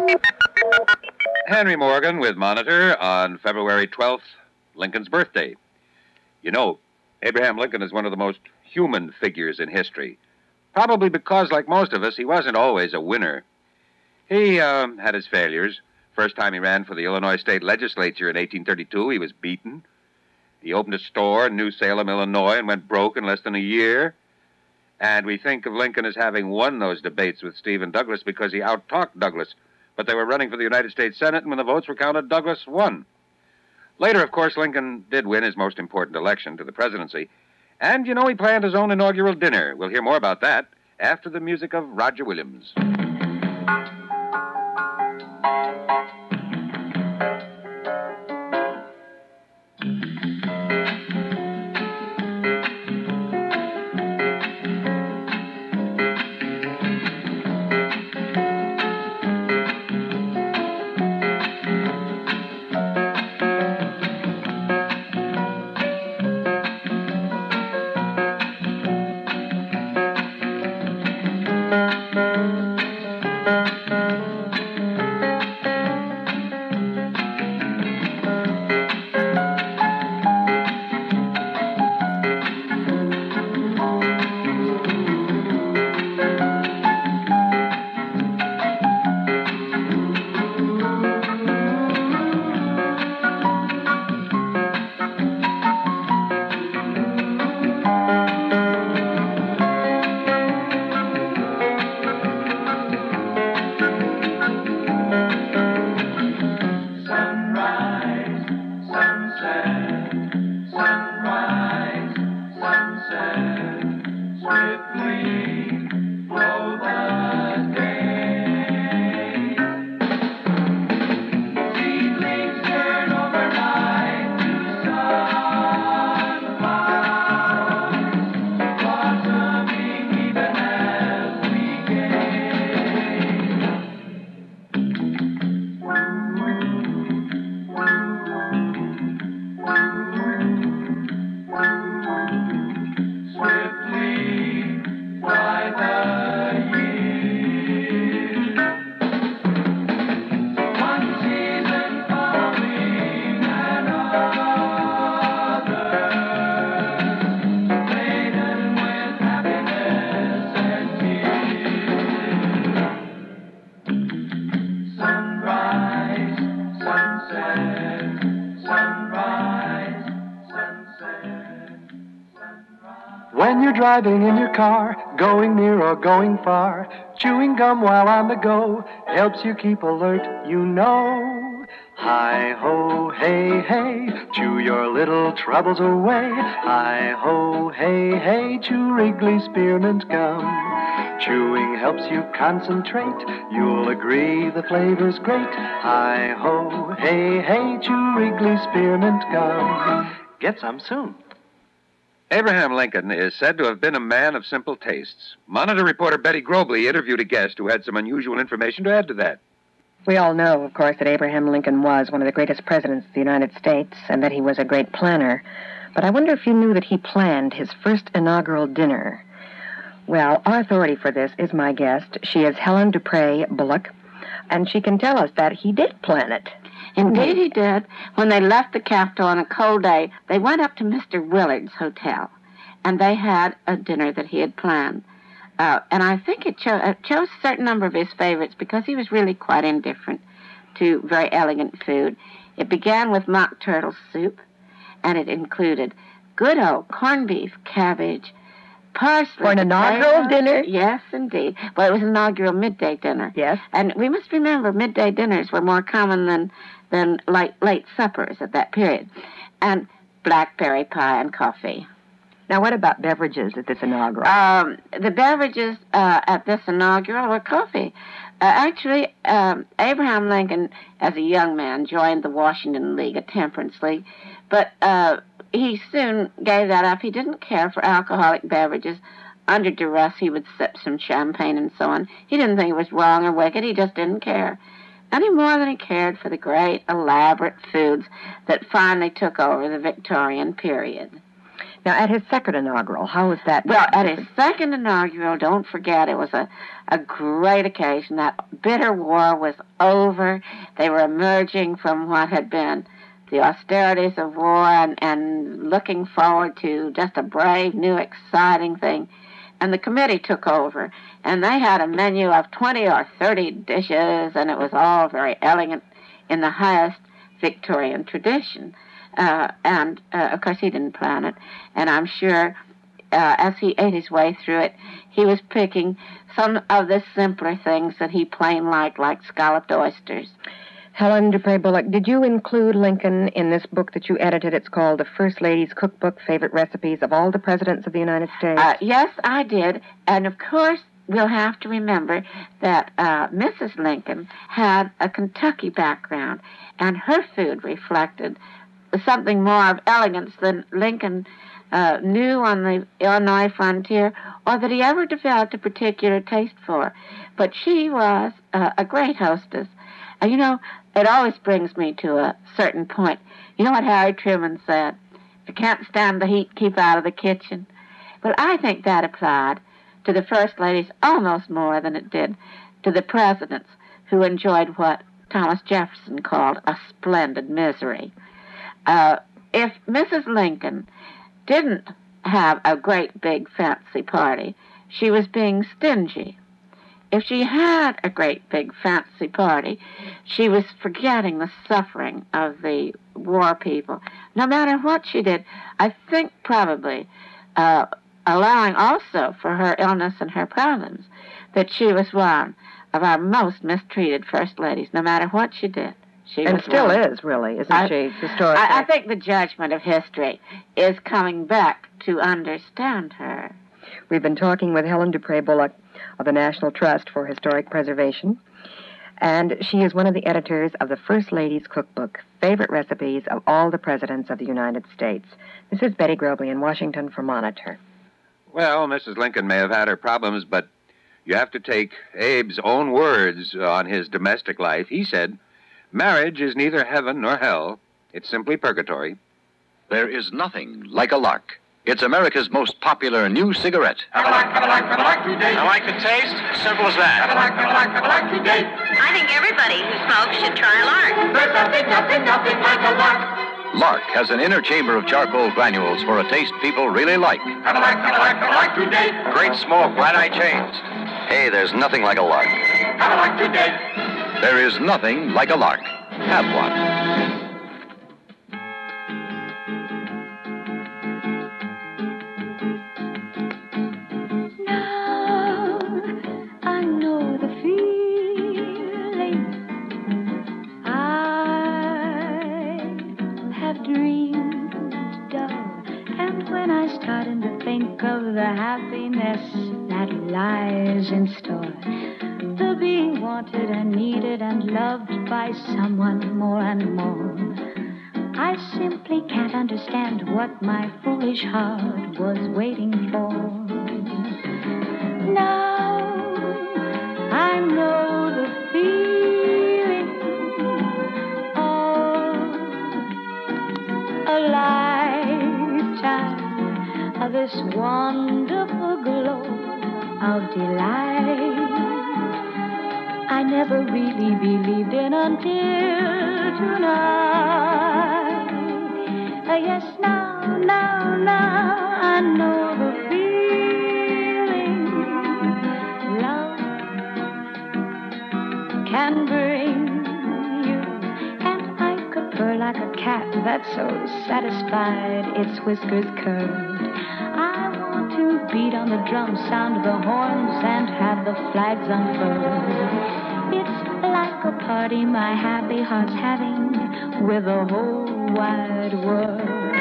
Henry Morgan with Monitor on February 12th, Lincoln's birthday. You know, Abraham Lincoln is one of the most human figures in history. Probably because, like most of us, he wasn't always a winner. He had his failures. First time he ran for the Illinois State Legislature in 1832, he was beaten. He opened a store in New Salem, Illinois, and went broke in less than a year. And we think of Lincoln as having won those debates with Stephen Douglas because he out-talked Douglas. But they were running for the United States Senate, and when the votes were counted, Douglas won. Later, of course, Lincoln did win his most important election to the presidency. And, you know, he planned his own inaugural dinner. We'll hear more about that after the music of Roger Williams. When you're driving in your car, going near or going far, chewing gum while on the go helps you keep alert, you know. Hi-ho, hey, hey, chew your little troubles away. Hi-ho, hey, hey, chew Wrigley Spearmint Gum. Chewing helps you concentrate, you'll agree the flavor's great. Hi-ho, hey, hey, chew Wrigley Spearmint Gum. Get some soon. Abraham Lincoln is said to have been a man of simple tastes. Monitor reporter Betty Grobley interviewed a guest who had some unusual information to add to that. We all know, of course, that Abraham Lincoln was one of the greatest presidents of the United States and that he was a great planner. But I wonder if you knew that he planned his first inaugural dinner. Well, our authority for this is my guest. She is Helen Dupre Bullock, and she can tell us that he did plan it. Indeed he did. When they left the Capitol on a cold day, they went up to Mr. Willard's hotel, and they had a dinner that he had planned. And I think it chose a certain number of his favorites because he was really quite indifferent to very elegant food. It began with mock turtle soup, and it included good old corned beef, cabbage, parsley. For an inaugural dinner? Yes, indeed. Well, it was an inaugural midday dinner. Yes. And we must remember midday dinners were more common than late suppers at that period. And blackberry pie and coffee. Now, what about beverages at this inaugural? The beverages at this inaugural were coffee. Actually, Abraham Lincoln, as a young man, joined the Washington League, a temperance league, but he soon gave that up. He didn't care for alcoholic beverages. Under duress, he would sip some champagne and so on. He didn't think it was wrong or wicked. He just didn't care. Any more than he cared for the great, elaborate foods that finally took over the Victorian period. Now, at his second inaugural, how was that? Well, at his second inaugural, don't forget, it was a great occasion. That bitter war was over. They were emerging from what had been the austerities of war and looking forward to just a brave, new, exciting thing. And the committee took over, and they had a menu of 20 or 30 dishes, and it was all very elegant in the highest Victorian tradition. Of course, he didn't plan it, and I'm sure as he ate his way through it, he was picking some of the simpler things that he plain liked, like scalloped oysters. Helen Dupre Bullock, did you include Lincoln in this book that you edited? It's called The First Lady's Cookbook, Favorite Recipes of All the Presidents of the United States. Yes, I did. And, of course, we'll have to remember that Mrs. Lincoln had a Kentucky background, and her food reflected something more of elegance than Lincoln knew on the Illinois frontier or that he ever developed a particular taste for. But she was a great hostess. You know, it always brings me to a certain point. You know what Harry Truman said? If you can't stand the heat, keep out of the kitchen. Well, I think that applied to the first ladies almost more than it did to the presidents who enjoyed what Thomas Jefferson called a splendid misery. If Mrs. Lincoln didn't have a great big fancy party, she was being stingy. If she had a great big fancy party, she was forgetting the suffering of the war people. No matter what she did, I think probably allowing also for her illness and her problems, that she was one of our most mistreated first ladies, no matter what she did. And still is, really, isn't she, historically? I think the judgment of history is coming back to understand her. We've been talking with Helen Dupre Bullock of the National Trust for Historic Preservation, and she is one of the editors of the First Lady's Cookbook, Favorite Recipes of All the Presidents of the United States. This is Betty Grobley in Washington for Monitor. Well, Mrs. Lincoln may have had her problems, but you have to take Abe's own words on his domestic life. He said, "Marriage is neither heaven nor hell. It's simply purgatory." There is nothing like a lark. It's America's most popular new cigarette. Have a lark today. I like the taste. Simple as that. Have a lark today. I think everybody who smokes should try Lark. There's nothing like a lark. Lark has an inner chamber of charcoal granules for a taste people really like. Have a lark today. Great smoke, bright-eye chains. Hey, there's nothing like a lark. Have a lark today. There is nothing like a lark. Have one. Of the happiness that lies in store, the being wanted and needed and loved by someone more and more. I simply can't understand what my foolish heart was waiting for. Now I know the feeling of a lifetime of this wonderful glow of delight I never really believed in until tonight. Yes, now I know the feeling love can bring you, and I could purr like a cat that's so satisfied its whiskers curled. To beat on the drum, sound the horns, and have the flags unfurled. It's like a party my happy heart's having with the whole wide world.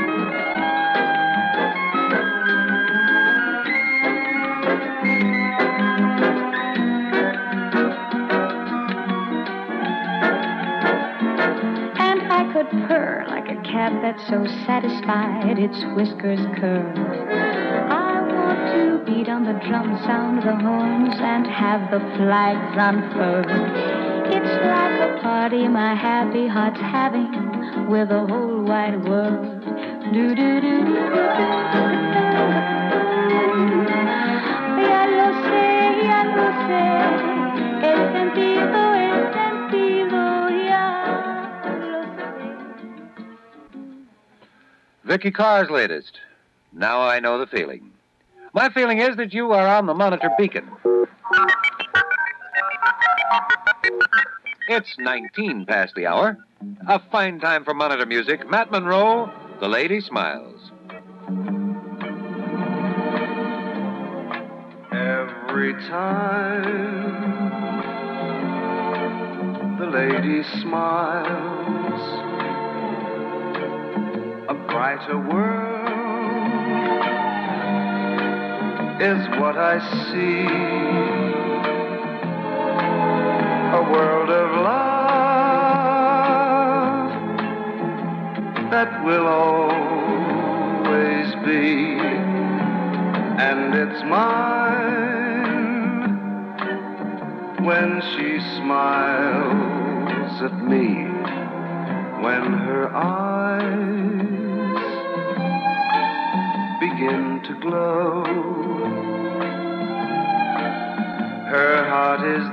And I could purr like a cat that's so satisfied its whiskers curled. To beat on the drum, sound the horns, and have the flags unfurled. It's like a party my happy heart's having with the whole wide world. Do do do. Ya lo sé, el sentido, ya lo sé. Vicky Carr's latest. Now I know the feeling. My feeling is that you are on the Monitor Beacon. It's 19 past the hour. A fine time for Monitor music. Matt Monroe, The Lady Smiles. Every time the lady smiles, a brighter world is what I see. A world of love that will always be, and it's mine when she smiles at me, when her eyes begin to glow. Her heart is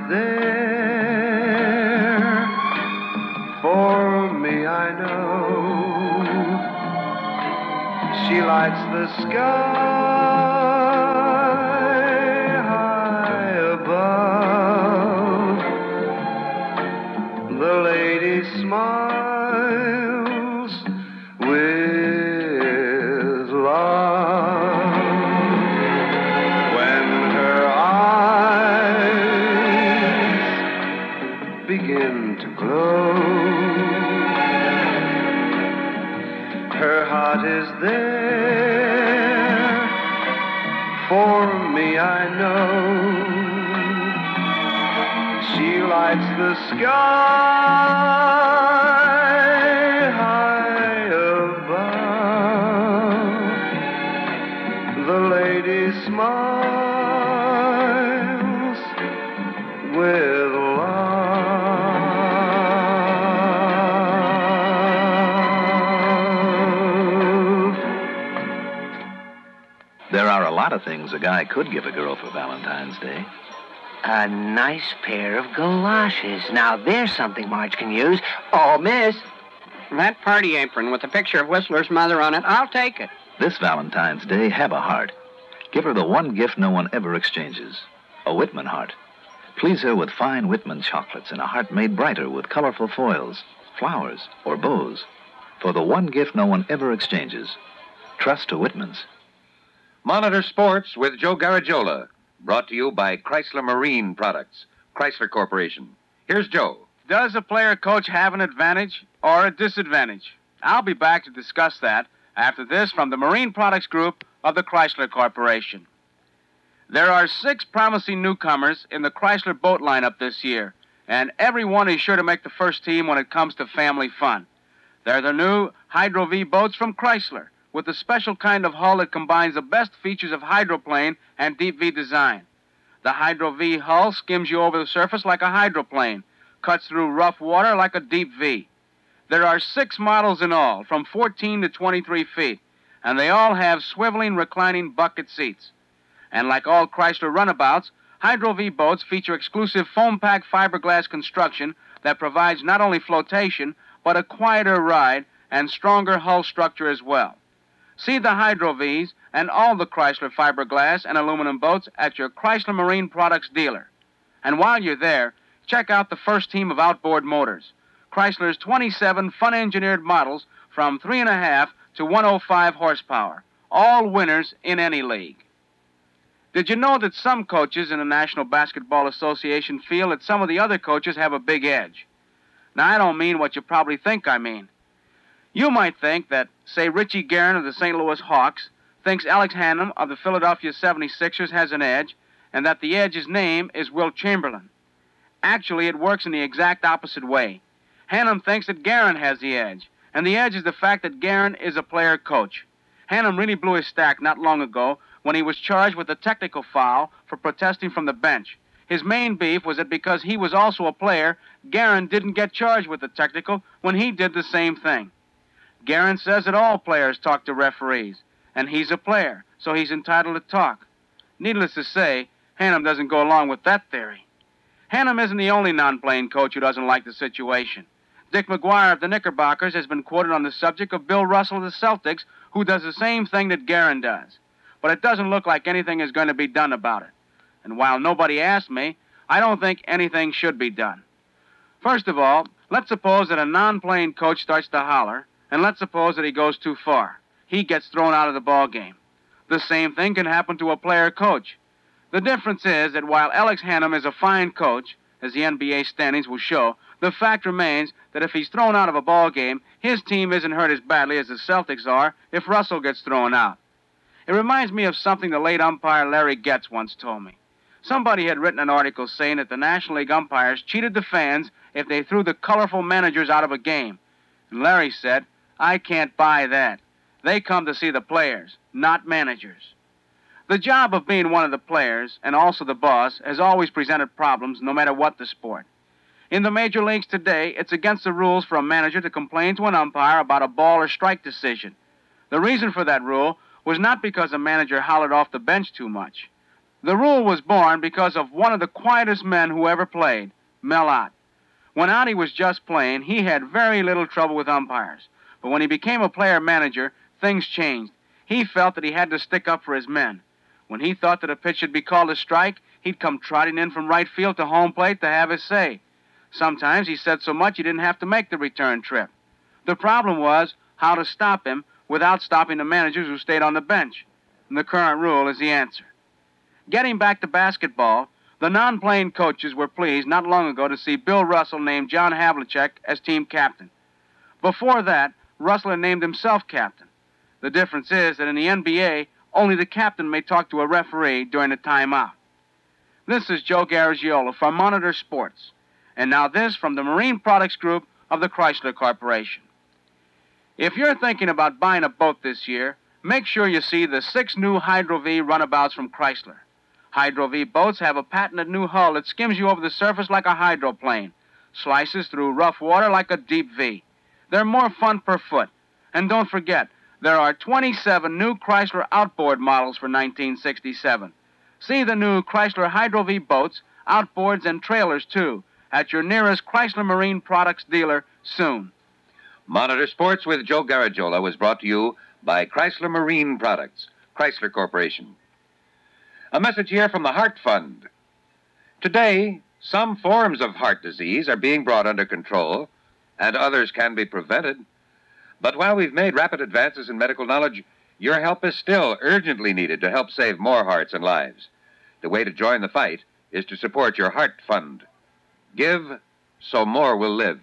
there for me, I know. She lights the sky high above. The lady smiles with love. When her eyes begin to glow, her heart is there for me, I know. She lights the sky high above. The lady smiles with love. There are a lot of things a guy could give a girl for Valentine's Day. A nice pair of galoshes. Now, there's something Marge can use. Oh, miss. That party apron with the picture of Whistler's mother on it, I'll take it. This Valentine's Day, have a heart. Give her the one gift no one ever exchanges, a Whitman heart. Please her with fine Whitman chocolates and a heart made brighter with colorful foils, flowers, or bows. For the one gift no one ever exchanges, trust to Whitman's. Monitor Sports with Joe Garagiola. Brought to you by Chrysler Marine Products, Chrysler Corporation. Here's Joe. Does a player coach have an advantage or a disadvantage? I'll be back to discuss that after this from the Marine Products Group of the Chrysler Corporation. There are 6 promising newcomers in the Chrysler boat lineup this year, and everyone is sure to make the first team when it comes to family fun. They're the new Hydro V boats from Chrysler, with the special kind of hull that combines the best features of hydroplane and deep V design. The Hydro V hull skims you over the surface like a hydroplane, cuts through rough water like a deep V. There are 6 models in all, from 14 to 23 feet, and they all have swiveling, reclining bucket seats. And like all Chrysler runabouts, Hydro V boats feature exclusive foam-packed fiberglass construction that provides not only flotation, but a quieter ride and stronger hull structure as well. See the Hydro V's and all the Chrysler fiberglass and aluminum boats at your Chrysler Marine Products dealer. And while you're there, check out the first team of outboard motors, Chrysler's 27 fun-engineered models from 3.5 to 105 horsepower, all winners in any league. Did you know that some coaches in the National Basketball Association feel that some of the other coaches have a big edge? Now, I don't mean what you probably think I mean. You might think that, say, Richie Guerin of the St. Louis Hawks thinks Alex Hannum of the Philadelphia 76ers has an edge, and that the edge's name is Wilt Chamberlain. Actually, it works in the exact opposite way. Hannum thinks that Guerin has the edge, and the edge is the fact that Guerin is a player coach. Hannum really blew his stack not long ago when he was charged with a technical foul for protesting from the bench. His main beef was that because he was also a player, Guerin didn't get charged with the technical when he did the same thing. Guerin says that all players talk to referees, and he's a player, so he's entitled to talk. Needless to say, Hannum doesn't go along with that theory. Hannum isn't the only non-playing coach who doesn't like the situation. Dick McGuire of the Knickerbockers has been quoted on the subject of Bill Russell of the Celtics, who does the same thing that Guerin does. But it doesn't look like anything is going to be done about it. And while nobody asked me, I don't think anything should be done. First of all, let's suppose that a non-playing coach starts to holler, and let's suppose that he goes too far. He gets thrown out of the ball game. The same thing can happen to a player coach. The difference is that while Alex Hannum is a fine coach, as the NBA standings will show, the fact remains that if he's thrown out of a ball game, his team isn't hurt as badly as the Celtics are if Russell gets thrown out. It reminds me of something the late umpire Larry Getz once told me. Somebody had written an article saying that the National League umpires cheated the fans if they threw the colorful managers out of a game. And Larry said, I can't buy that. They come to see the players, not managers. The job of being one of the players, and also the boss, has always presented problems no matter what the sport. In the major leagues today, it's against the rules for a manager to complain to an umpire about a ball or strike decision. The reason for that rule was not because a manager hollered off the bench too much. The rule was born because of one of the quietest men who ever played, Mel Ott. When Ottie was just playing, he had very little trouble with umpires. But when he became a player-manager, things changed. He felt that he had to stick up for his men. When he thought that a pitch should be called a strike, he'd come trotting in from right field to home plate to have his say. Sometimes he said so much he didn't have to make the return trip. The problem was how to stop him without stopping the managers who stayed on the bench. And the current rule is the answer. Getting back to basketball, the non-playing coaches were pleased not long ago to see Bill Russell name John Havlicek as team captain. Before that, Russell had named himself captain. The difference is that in the NBA, only the captain may talk to a referee during a timeout. This is Joe Garagiola for Monitor Sports. And now this from the Marine Products Group of the Chrysler Corporation. If you're thinking about buying a boat this year, make sure you see the 6 new Hydro-V runabouts from Chrysler. Hydro-V boats have a patented new hull that skims you over the surface like a hydroplane, slices through rough water like a deep V. They're more fun per foot. And don't forget, there are 27 new Chrysler outboard models for 1967. See the new Chrysler Hydro-V boats, outboards, and trailers, too, at your nearest Chrysler Marine Products dealer soon. Monitor Sports with Joe Garagiola was brought to you by Chrysler Marine Products, Chrysler Corporation. A message here from the Heart Fund. Today, some forms of heart disease are being brought under control, and others can be prevented. But while we've made rapid advances in medical knowledge, your help is still urgently needed to help save more hearts and lives. The way to join the fight is to support your Heart Fund. Give so more will live.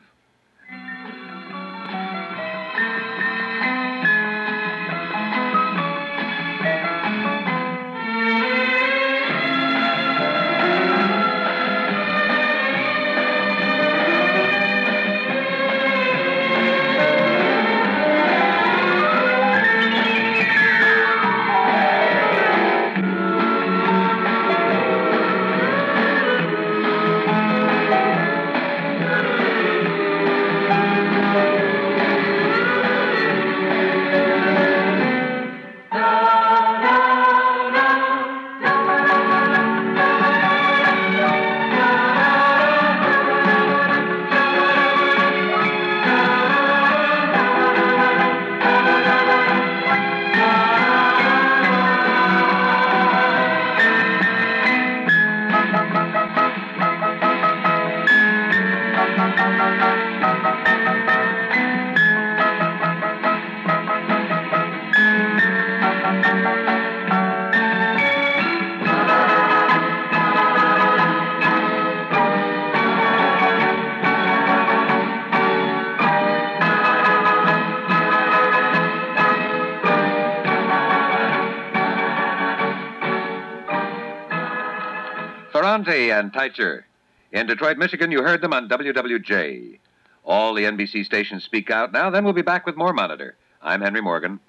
Ferrante and Teicher. In Detroit, Michigan, you heard them on WWJ. All the NBC stations speak out now. Then we'll be back with more Monitor. I'm Henry Morgan.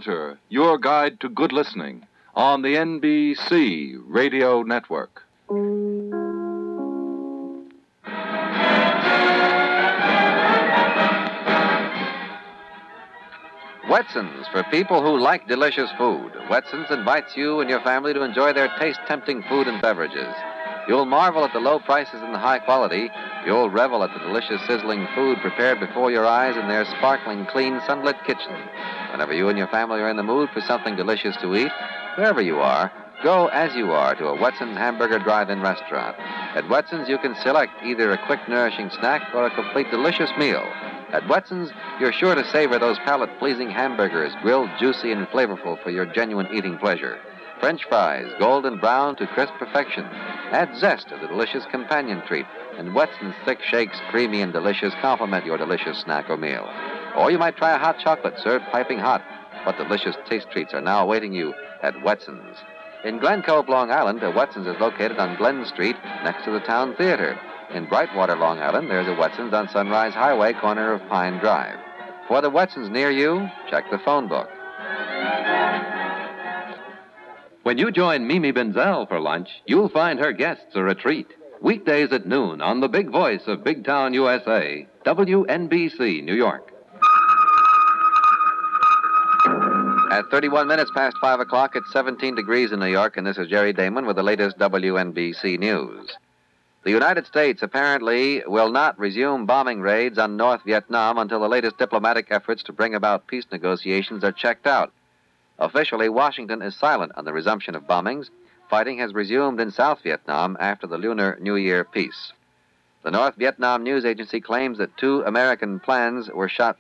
Monitor, your guide to good listening on the NBC Radio Network. Wetson's, for people who like delicious food. Wetson's invites you and your family to enjoy their taste-tempting food and beverages. You'll marvel at the low prices and the high quality. You'll revel at the delicious, sizzling food prepared before your eyes in their sparkling, clean, sunlit kitchen. Whenever you and your family are in the mood for something delicious to eat, wherever you are, go as you are to a Wetson's Hamburger Drive-In restaurant. At Wetson's, you can select either a quick, nourishing snack or a complete, delicious meal. At Wetson's, you're sure to savor those palate-pleasing hamburgers, grilled, juicy, and flavorful for your genuine eating pleasure. French fries, golden brown to crisp perfection. Add zest to the delicious companion treat, and Wetson's thick shakes, creamy and delicious, complement your delicious snack or meal. Or you might try a hot chocolate served piping hot. What delicious taste treats are now awaiting you at Wetson's. In Glen Cove, Long Island, Wetson's is located on Glen Street next to the Town Theater. In Brightwater, Long Island, there's a Wetson's on Sunrise Highway, corner of Pine Drive. For the Wetson's near you, check the phone book. When you join Mimi Benzel for lunch, you'll find her guests are a treat. Weekdays at noon on the big voice of Big Town USA, WNBC, New York. At 31 minutes past 5 o'clock, it's 17 degrees in New York, and this is Jerry Damon with the latest WNBC news. The United States apparently will not resume bombing raids on North Vietnam until the latest diplomatic efforts to bring about peace negotiations are checked out. Officially, Washington is silent on the resumption of bombings. Fighting has resumed in South Vietnam after the Lunar New Year peace. The North Vietnam News Agency claims that two American planes were shot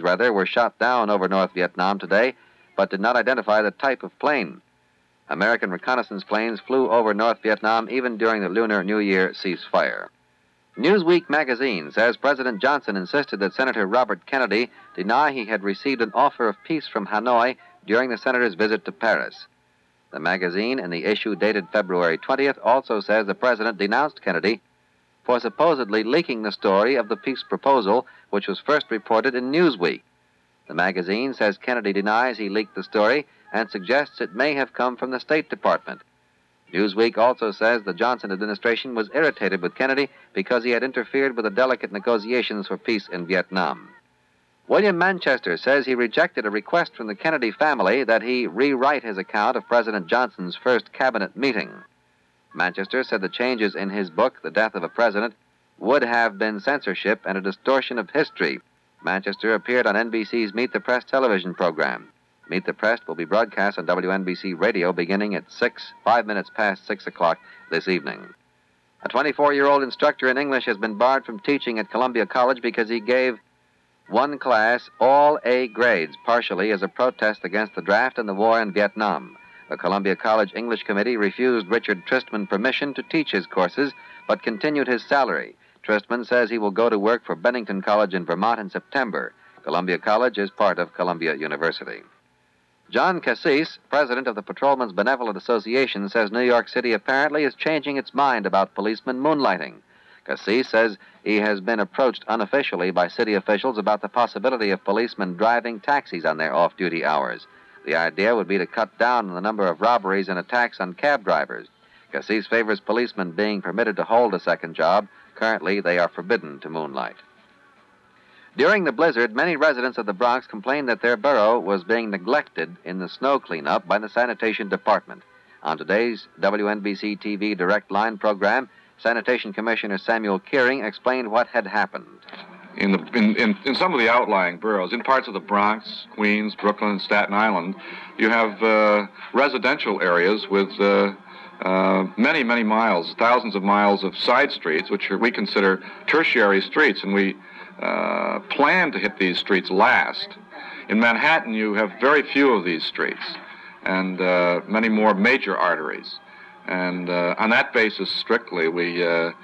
down over North Vietnam today, but did not identify the type of plane. American reconnaissance planes flew over North Vietnam even during the Lunar New Year ceasefire. Newsweek magazine says President Johnson insisted that Senator Robert Kennedy deny he had received an offer of peace from Hanoi during the senator's visit to Paris. The magazine, in the issue dated February 20th, also says the president denounced Kennedy for supposedly leaking the story of the peace proposal, which was first reported in Newsweek. The magazine says Kennedy denies he leaked the story and suggests it may have come from the State Department. Newsweek also says the Johnson administration was irritated with Kennedy because he had interfered with the delicate negotiations for peace in Vietnam. William Manchester says he rejected a request from the Kennedy family that he rewrite his account of President Johnson's first cabinet meeting. Manchester said the changes in his book, The Death of a President, would have been censorship and a distortion of history. Manchester appeared on NBC's Meet the Press television program. Meet the Press will be broadcast on WNBC Radio beginning at 5 minutes past 6 o'clock this evening. A 24-year-old instructor in English has been barred from teaching at Columbia College because he gave one class all A grades, partially as a protest against the draft and the war in Vietnam. The Columbia College English Committee refused Richard Tristman permission to teach his courses, but continued his salary. Tristman says he will go to work for Bennington College in Vermont in September. Columbia College is part of Columbia University. John Cassis, president of the Patrolmen's Benevolent Association, says New York City apparently is changing its mind about policemen moonlighting. Cassis says he has been approached unofficially by city officials about the possibility of policemen driving taxis on their off-duty hours. The idea would be to cut down on the number of robberies and attacks on cab drivers. Cassis favors policemen being permitted to hold a second job. Currently, they are forbidden to moonlight. During the blizzard, many residents of the Bronx complained that their borough was being neglected in the snow cleanup by the sanitation department. On today's WNBC TV Direct Line program, Sanitation Commissioner Samuel Kearing explained what had happened. In some of the outlying boroughs, in parts of the Bronx, Queens, Brooklyn, and Staten Island, you have residential areas with many, many miles, thousands of miles of side streets, which we consider tertiary streets, and we plan to hit these streets last. In Manhattan, you have very few of these streets and many more major arteries. And on that basis, strictly, we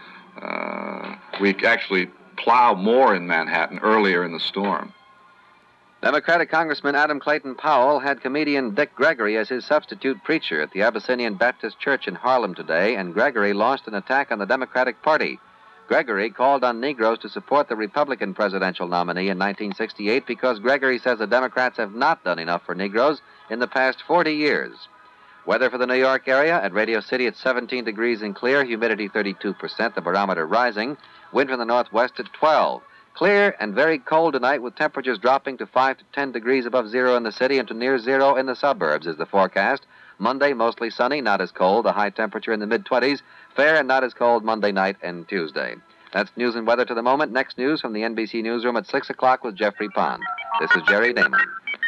actually plow more in Manhattan earlier in the storm. Democratic Congressman Adam Clayton Powell had comedian Dick Gregory as his substitute preacher at the Abyssinian Baptist Church in Harlem today, and Gregory launched an attack on the Democratic Party. Gregory called on Negroes to support the Republican presidential nominee in 1968 because Gregory says the Democrats have not done enough for Negroes in the past 40 years. Weather for the New York area. At Radio City, it's 17 degrees and clear, humidity 32%, the barometer rising, wind from the northwest at 12. Clear and very cold tonight with temperatures dropping to 5 to 10 degrees above zero in the city and to near zero in the suburbs is the forecast. Monday, mostly sunny, not as cold, a high temperature in the mid-20s, fair and not as cold Monday night and Tuesday. That's news and weather to the moment. Next news from the NBC Newsroom at 6 o'clock with Jeffrey Pond. This is Jerry Damon.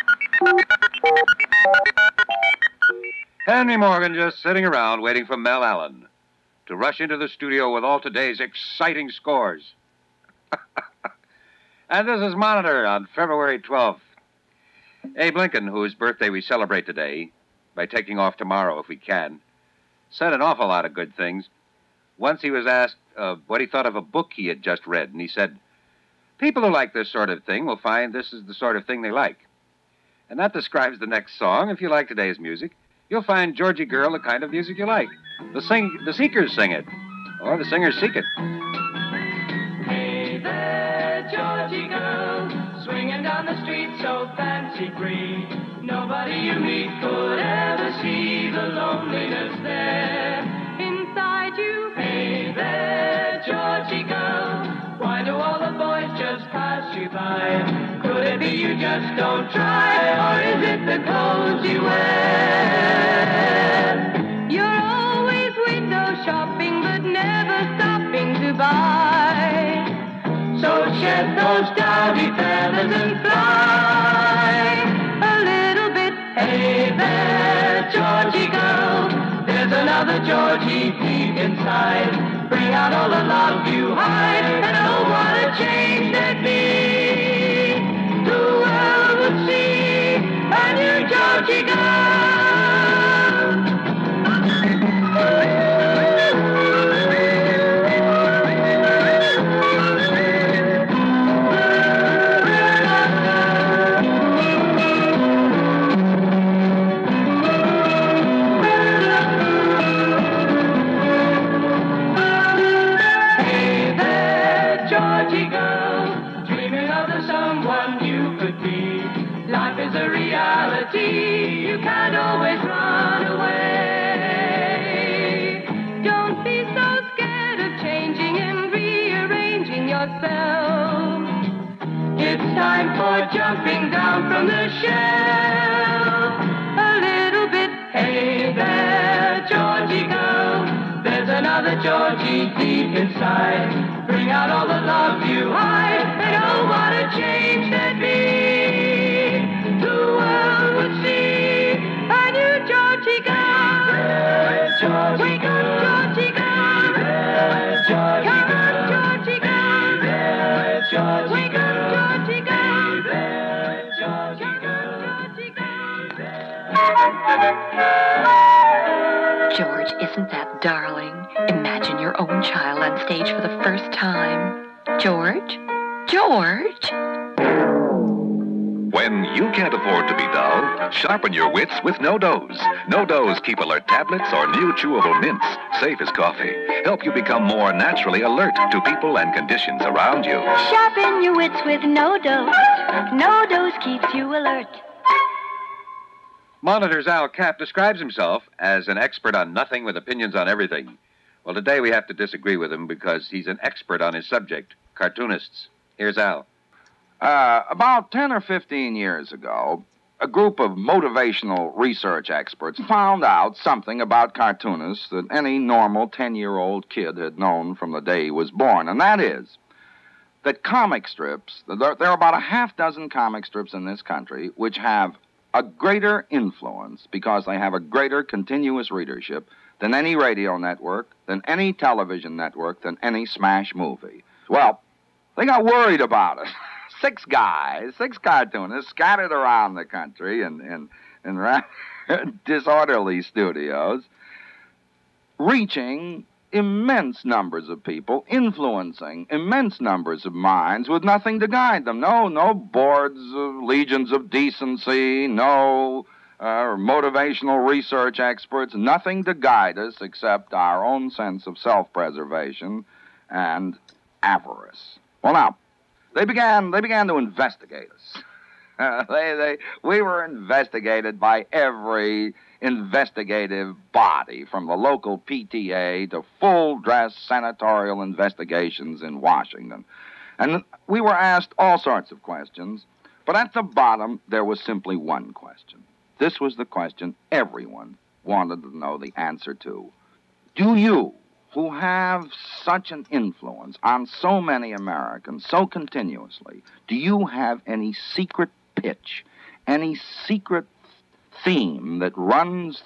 Henry Morgan just sitting around waiting for Mel Allen to rush into the studio with all today's exciting scores. And this is Monitor on February 12th. Abe Lincoln, whose birthday we celebrate today, by taking off tomorrow if we can, said an awful lot of good things. Once he was asked what he thought of a book he had just read, and he said, "People who like this sort of thing will find this is the sort of thing they like." And that describes the next song. If you like today's music, you'll find Georgie Girl the kind of music you like. The Seekers sing it, or the singers seek it. Hey there, Georgie Girl, swinging down the street so fancy-free. Nobody you meet could ever see the loneliness there inside you. Hey there, Georgie Girl, why do all the boys just pass you by? Could it be you just don't try, or is it the clothes you wear? You're always window shopping, but never stopping to buy. So shed those dowdy feathers and fly a little bit. Hey there, Georgie Girl, there's another Georgie deep inside. Bring out all the love you hide, and oh, what a change there'd be. The world would see a new Georgie Girl. You can't always run away. Don't be so scared of changing and rearranging yourself. It's time for jumping down from the shelf a little bit. Hey there, Georgie Girl, there's another Georgie deep inside. Bring out all the love you hide, and oh, what a change there'd be. Georgie Girl, Georgie Girl, Georgie Girl, Georgie Girl, Georgie Girl, Georgie Girl. George, isn't that darling? Imagine your own child on stage for the first time. George? George? When you can't afford to be dull, sharpen your wits with No-Dose. No-Dose Keep Alert tablets or new chewable mints, safe as coffee, help you become more naturally alert to people and conditions around you. Sharpen your wits with No-Dose. No-Dose keeps you alert. Monitor's Al Capp describes himself as an expert on nothing with opinions on everything. Well, today we have to disagree with him because he's an expert on his subject, cartoonists. Here's Al. About 10 or 15 years ago, a group of motivational research experts found out something about cartoonists that any normal 10-year-old kid had known from the day he was born, and that is that comic strips, there are about a half dozen comic strips in this country which have a greater influence because they have a greater continuous readership than any radio network, than any television network, than any smash movie. Well, they got worried about it. Six cartoonists scattered around the country in rather disorderly studios, reaching immense numbers of people, influencing immense numbers of minds with nothing to guide them. No boards of legions of decency, no motivational research experts, nothing to guide us except our own sense of self-preservation and avarice. Well, now, they began to investigate us. We were investigated by every investigative body, from the local PTA to full-dress senatorial investigations in Washington. And we were asked all sorts of questions, but at the bottom, there was simply one question. This was the question everyone wanted to know the answer to. Do you, who have such an influence on so many Americans so continuously, do you have any secret pitch, any secret theme that runs,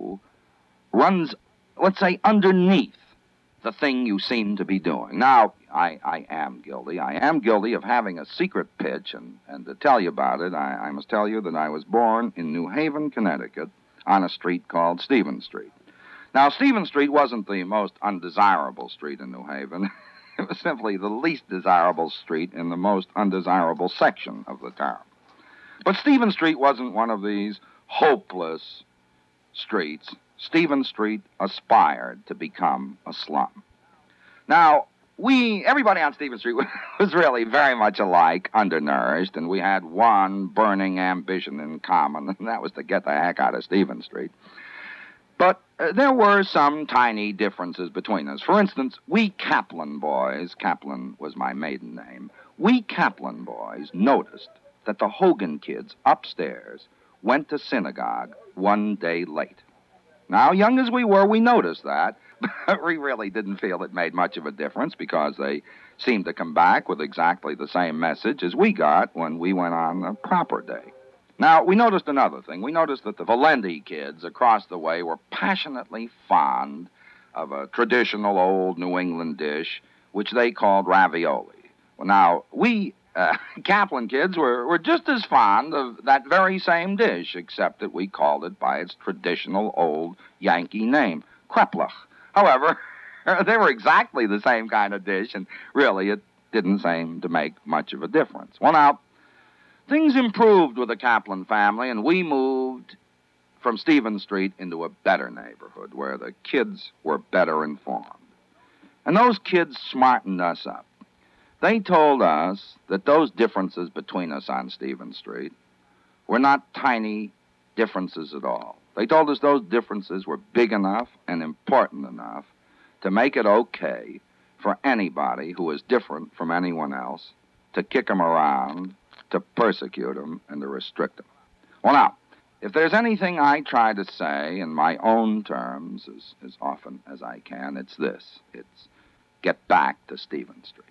let's say, underneath the thing you seem to be doing? Now, I am guilty. I am guilty of having a secret pitch, and to tell you about it, I must tell you that I was born in New Haven, Connecticut, on a street called Stevens Street. Now, Stevens Street wasn't the most undesirable street in New Haven. It was simply the least desirable street in the most undesirable section of the town. But Stevens Street wasn't one of these hopeless streets. Stevens Street aspired to become a slum. Now, everybody on Stevens Street was really very much alike, undernourished, and we had one burning ambition in common, and that was to get the heck out of Stevens Street. But there were some tiny differences between us. For instance, we Kaplan boys, Kaplan was my maiden name, we Kaplan boys noticed that the Hogan kids upstairs went to synagogue one day late. Now, young as we were, we noticed that, but we really didn't feel it made much of a difference because they seemed to come back with exactly the same message as we got when we went on the proper day. Now, we noticed another thing. We noticed that the Valenti kids across the way were passionately fond of a traditional old New England dish, which they called ravioli. Well, now, we Kaplan kids were just as fond of that very same dish, except that we called it by its traditional old Yankee name, kreplach. However, they were exactly the same kind of dish, and really it didn't seem to make much of a difference. Well, now, things improved with the Kaplan family, and we moved from Stevens Street into a better neighborhood where the kids were better informed. And those kids smartened us up. They told us that those differences between us on Stevens Street were not tiny differences at all. They told us those differences were big enough and important enough to make it okay for anybody who was different from anyone else to kick them around, to persecute them, and to restrict them. Well, now, if there's anything I try to say in my own terms as often as I can, it's this. It's get back to Stevens Street.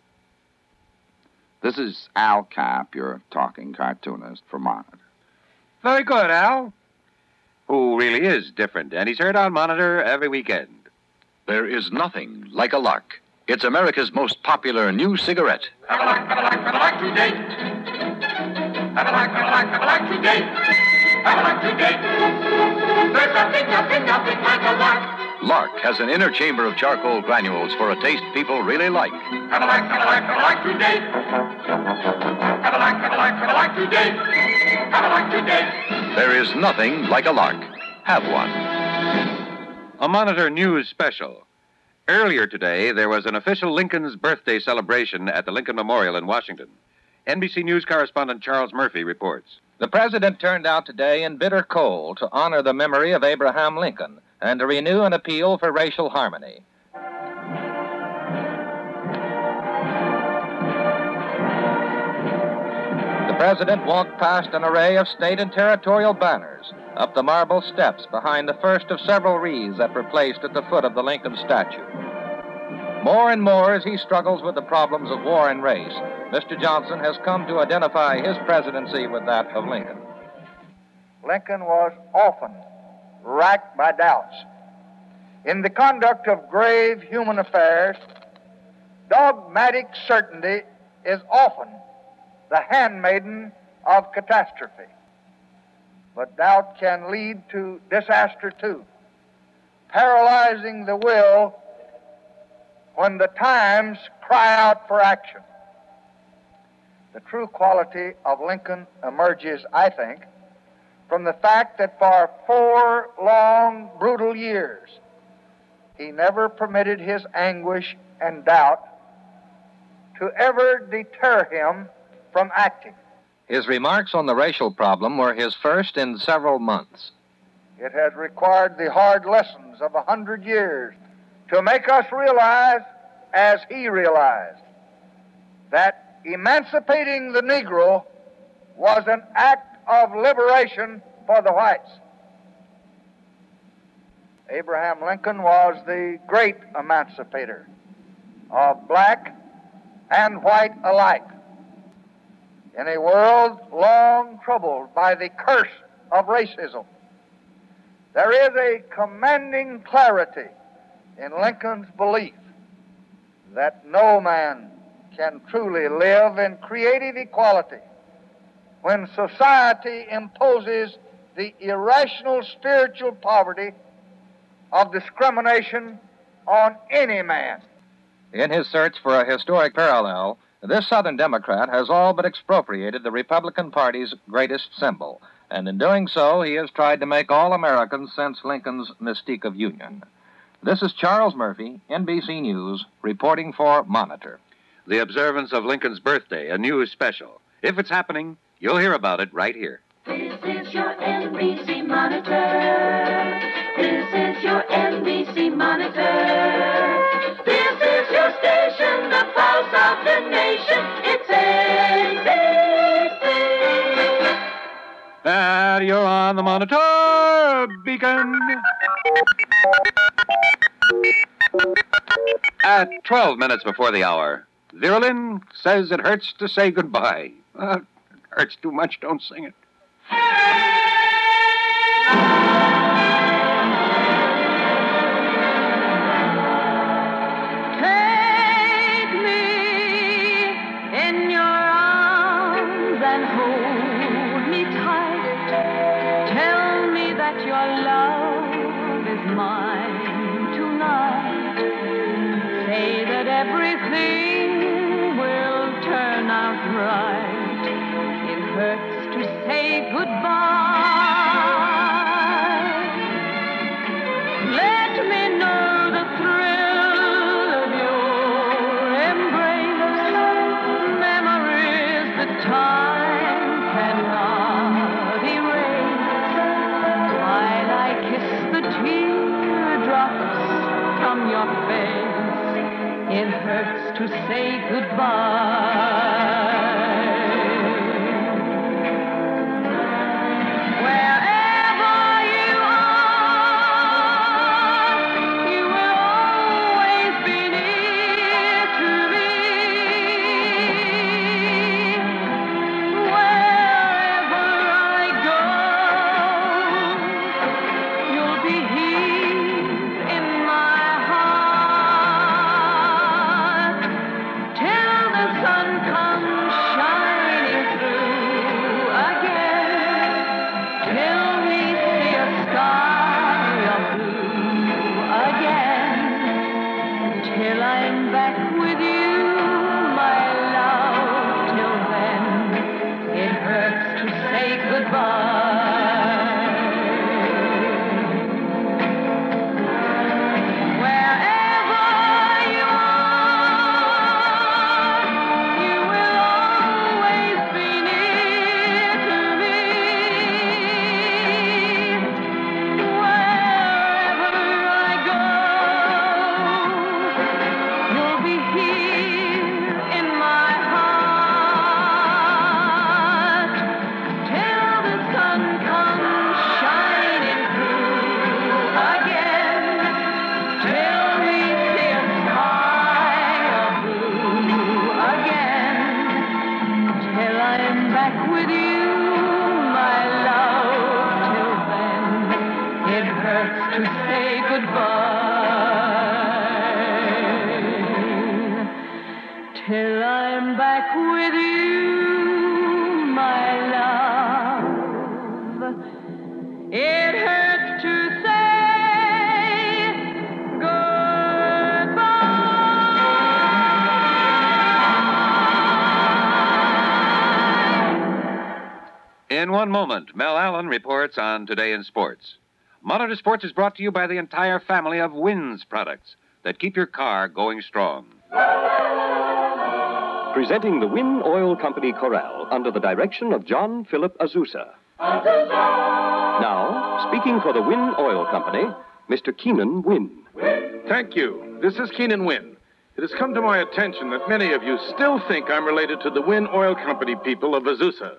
This is Al Capp, your talking cartoonist for Monitor. Very good, Al. Who really is different, and he's heard on Monitor every weekend. There is nothing like a lark. It's America's most popular new cigarette. Have a lark today. Have a lark today. Have a lark today. There's nothing like a lark. Lark has an inner chamber of charcoal granules for a taste people really like. Have a lark today. Have a lark today. Have a lark today. There is nothing like a lark. Have one. A Monitor News special. Earlier today, there was an official Lincoln's birthday celebration at the Lincoln Memorial in Washington. NBC News correspondent Charles Murphy reports. The president turned out today in bitter cold to honor the memory of Abraham Lincoln and to renew an appeal for racial harmony. The president walked past an array of state and territorial banners up the marble steps behind the first of several wreaths that were placed at the foot of the Lincoln statue. More and more as he struggles with the problems of war and race, Mr. Johnson has come to identify his presidency with that of Lincoln. Lincoln was often racked by doubts. In the conduct of grave human affairs, dogmatic certainty is often the handmaiden of catastrophe. But doubt can lead to disaster too, paralyzing the will when the times cry out for action. The true quality of Lincoln emerges, I think, from the fact that for 4 long, brutal years, he never permitted his anguish and doubt to ever deter him from acting. His remarks on the racial problem were his first in several months. It has required the hard lessons of 100 years to make us realize, as he realized, that emancipating the Negro was an act of liberation for the whites. Abraham Lincoln was the great emancipator of black and white alike. In a world long troubled by the curse of racism, there is a commanding clarity in Lincoln's belief that no man can truly live in creative equality when society imposes the irrational spiritual poverty of discrimination on any man. In his search for a historic parallel, this Southern Democrat has all but expropriated the Republican Party's greatest symbol, and in doing so, he has tried to make all Americans sense Lincoln's mystique of union. This is Charles Murphy, NBC News, reporting for Monitor. The observance of Lincoln's birthday, a news special. If it's happening, you'll hear about it right here. This is your NBC Monitor. This is your NBC Monitor. This is your station, the pulse of the nation. It's NBC. And you're on the Monitor Beacon. At 12 minutes before the hour, Vera Lynn says it hurts to say goodbye. It hurts too much, don't sing it. Take me in your arms and hold me tight. Tell me that your love is mine tonight. Say that everything will turn out right. It hurts to say goodbye. Let me know the thrill of your embrace. Memories that time cannot erase. While I kiss the teardrops from your face, it hurts to say goodbye. Till I'm back with you, my love. It hurts to say goodbye. In one moment, Mel Allen reports on Today in Sports. Monitor Sports is brought to you by the entire family of Winds products that keep your car going strong. presenting the Wynn Oil Company Chorale under the direction of John Philip Azusa. Now, speaking for the Wynn Oil Company, Mr. Keenan Wynn. Thank you. This is Keenan Wynn. It has come to my attention that many of you still think I'm related to the Wynn Oil Company people of Azusa.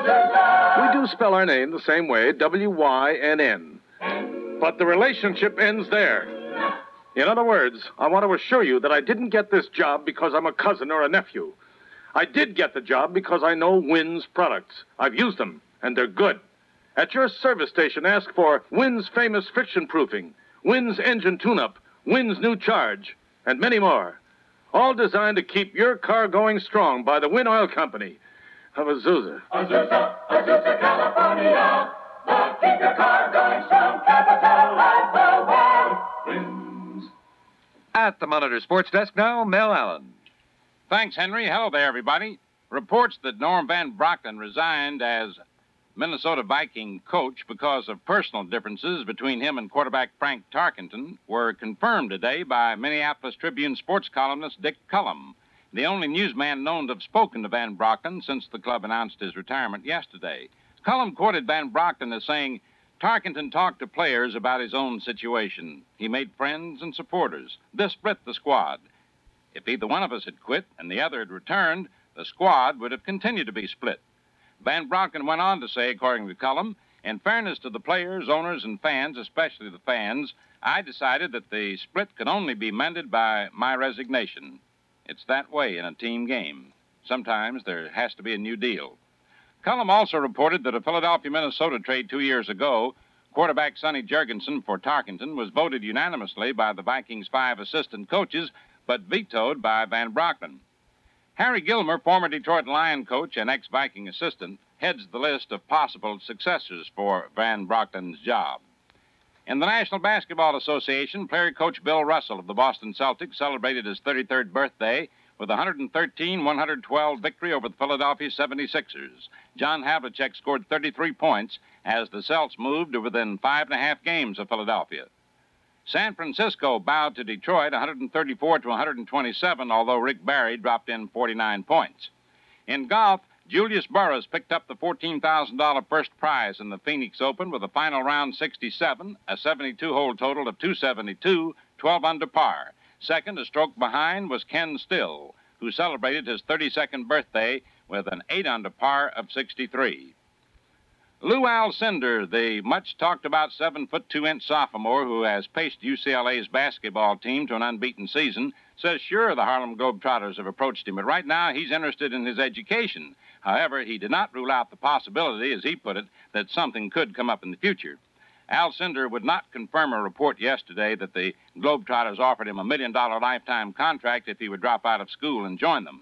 We do spell our name the same way, W-Y-N-N. But the relationship ends there. In other words, I want to assure you that I didn't get this job because I'm a cousin or a nephew. I did get the job because I know Wynn's products. I've used them, and they're good. At your service station, ask for Wynn's famous friction proofing, Wynn's engine tune-up, Wynn's new charge, and many more. All designed to keep your car going strong by the Wynn Oil Company of Azusa. Azusa, Azusa, California. The keep your car going strong capital of the world. Wins. At the Monitor Sports Desk now, Mel Allen. Thanks, Henry. Hello there, everybody. Reports that Norm Van Brocklin resigned as Minnesota Viking coach because of personal differences between him and quarterback Frank Tarkenton were confirmed today by Minneapolis Tribune sports columnist Dick Cullum, the only newsman known to have spoken to Van Brocklin since the club announced his retirement yesterday. Cullum quoted Van Brocklin as saying, "Tarkenton talked to players about his own situation. He made friends and supporters. This split the squad. If either one of us had quit and the other had returned, the squad would have continued to be split." Van Brocklin went on to say, according to Cullum, "In fairness to the players, owners, and fans, especially the fans, I decided that the split could only be mended by my resignation. It's that way in a team game. Sometimes there has to be a new deal." Cullum also reported that a Philadelphia, Minnesota trade 2 years ago, quarterback Sonny Jurgensen for Tarkenton, was voted unanimously by the Vikings' 5 assistant coaches, but vetoed by Van Brocklin. Harry Gilmer, former Detroit Lion coach and ex-Viking assistant, heads the list of possible successors for Van Brocklin's job. In the National Basketball Association, player-coach Bill Russell of the Boston Celtics celebrated his 33rd birthday with a 113-112 victory over the Philadelphia 76ers. John Havlicek scored 33 points as the Celts moved to within 5.5 games of Philadelphia. San Francisco bowed to Detroit 134-127, although Rick Barry dropped in 49 points. In golf, Julius Burrows picked up the $14,000 first prize in the Phoenix Open with a final round 67, a 72-hole total of 272, 12 under par. Second, a stroke behind, was Ken Still, who celebrated his 32nd birthday with an 8 under par of 63. Lou Alcindor, the much-talked-about 7'2" sophomore who has paced UCLA's basketball team to an unbeaten season, says sure the Harlem Globetrotters have approached him, but right now he's interested in his education. However, he did not rule out the possibility, as he put it, that something could come up in the future. Alcindor would not confirm a report yesterday that the Globetrotters offered him a $1 million lifetime contract if he would drop out of school and join them.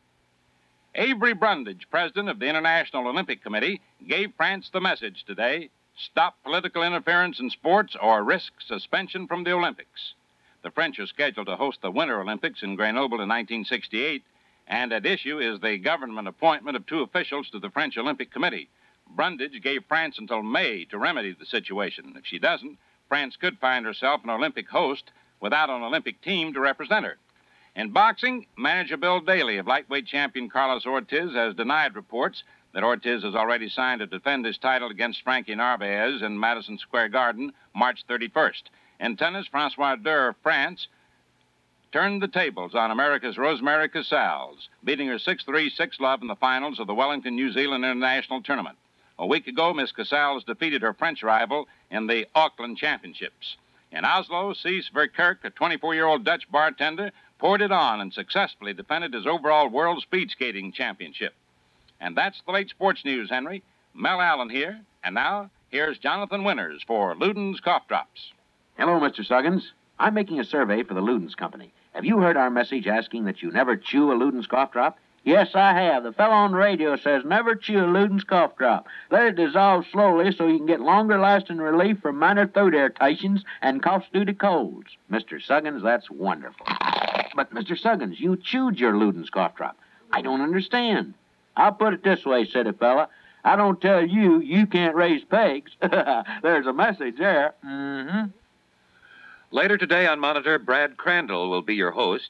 Avery Brundage, president of the International Olympic Committee, gave France the message today: stop political interference in sports or risk suspension from the Olympics. The French are scheduled to host the Winter Olympics in Grenoble in 1968, and at issue is the government appointment of 2 officials to the French Olympic Committee. Brundage gave France until May to remedy the situation. If she doesn't, France could find herself an Olympic host without an Olympic team to represent her. In boxing, manager Bill Daly of lightweight champion Carlos Ortiz has denied reports that Ortiz has already signed to defend his title against Frankie Narvaez in Madison Square Garden March 31st. In tennis, Francois Dur of France turned the tables on America's Rosemary Casals, beating her 6-3, 6-love in the finals of the Wellington, New Zealand International Tournament. A week ago, Miss Casals defeated her French rival in the Auckland Championships. In Oslo, Cees Verkerk, a 24-year-old Dutch bartender, poured it on and successfully defended his overall World Speed Skating Championship. And that's the late sports news, Henry. Mel Allen here. And now, here's Jonathan Winters for Luden's Cough Drops. Hello, Mr. Suggins. I'm making a survey for the Luden's Company. Have you heard our message asking that you never chew a Luden's Cough Drop? Yes, I have. The fellow on the radio says never chew a Luden's Cough Drop. Let it dissolve slowly so you can get longer-lasting relief from minor throat irritations and coughs due to colds. Mr. Suggins, that's wonderful. But, Mr. Suggins, you chewed your Luden's Cough Drop. I don't understand. I'll put it this way, said a fella. I don't tell you, you can't raise pigs. There's a message there. Mm-hmm. Later today on Monitor, Brad Crandall will be your host.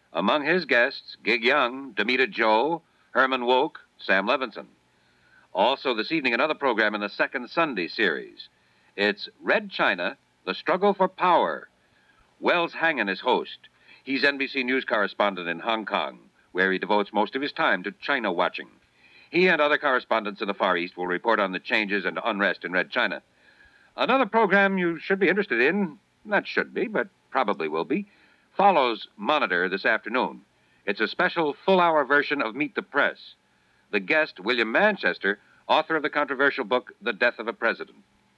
Among his guests, Gig Young, Demita Joe, Herman Woke, Sam Levinson. Also this evening, another program in the second Sunday series. It's Red China, The Struggle for Power. Wells Hangen is host. He's NBC News correspondent in Hong Kong, where he devotes most of his time to China watching. He and other correspondents in the Far East will report on the changes and unrest in Red China. Another program you should be interested in, not should be, but probably will be, follows Monitor this afternoon. It's a special full-hour version of Meet the Press. The guest, William Manchester, author of the controversial book, The Death of a President.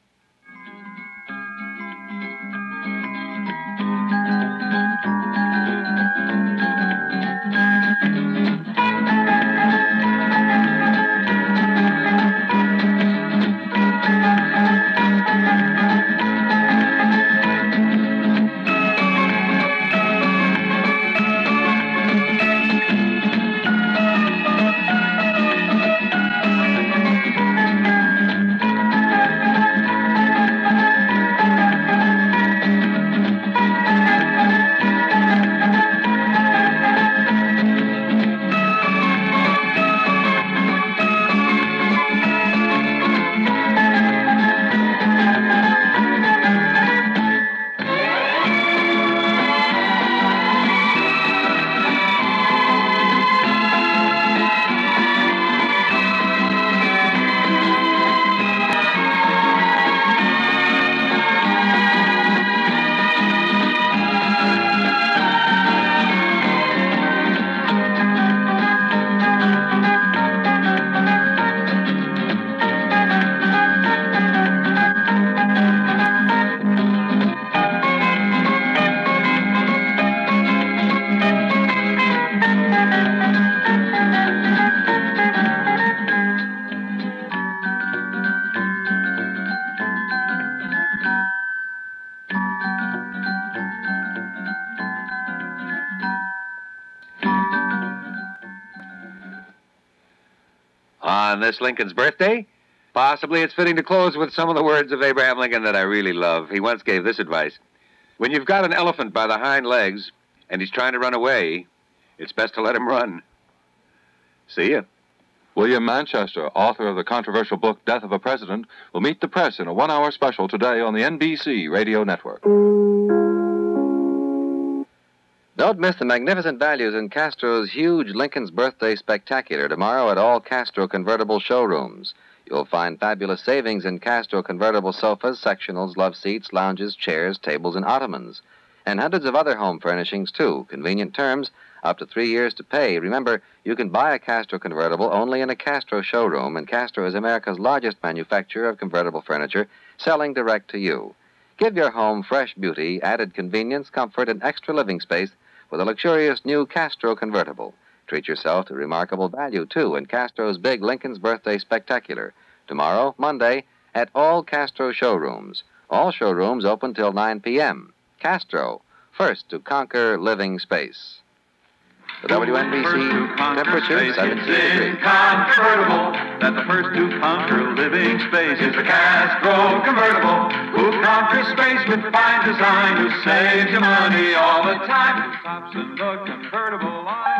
On this Lincoln's birthday, possibly it's fitting to close with some of the words of Abraham Lincoln that I really love. He once gave this advice. When you've got an elephant by the hind legs and he's trying to run away, it's best to let him run. See ya. William Manchester, author of the controversial book Death of a President, will meet the press in a one-hour special today on the NBC Radio Network. Don't miss the magnificent values in Castro's huge Lincoln's Birthday Spectacular tomorrow at all Castro convertible showrooms. You'll find fabulous savings in Castro convertible sofas, sectionals, love seats, lounges, chairs, tables, and ottomans. And hundreds of other home furnishings, too. Convenient terms, up to 3 years to pay. Remember, you can buy a Castro convertible only in a Castro showroom, and Castro is America's largest manufacturer of convertible furniture, selling direct to you. Give your home fresh beauty, added convenience, comfort, and extra living space with a luxurious new Castro convertible. Treat yourself to remarkable value, too, in Castro's big Lincoln's Birthday Spectacular. Tomorrow, Monday, at all Castro showrooms. All showrooms open till 9 p.m. Castro, first to conquer living space. The WNBC temperature, 17 degrees. Convertible, that the first to conquer living space is the Castro convertible. Who conquers space with fine design, who saves you money all the time, who stops in the convertible line.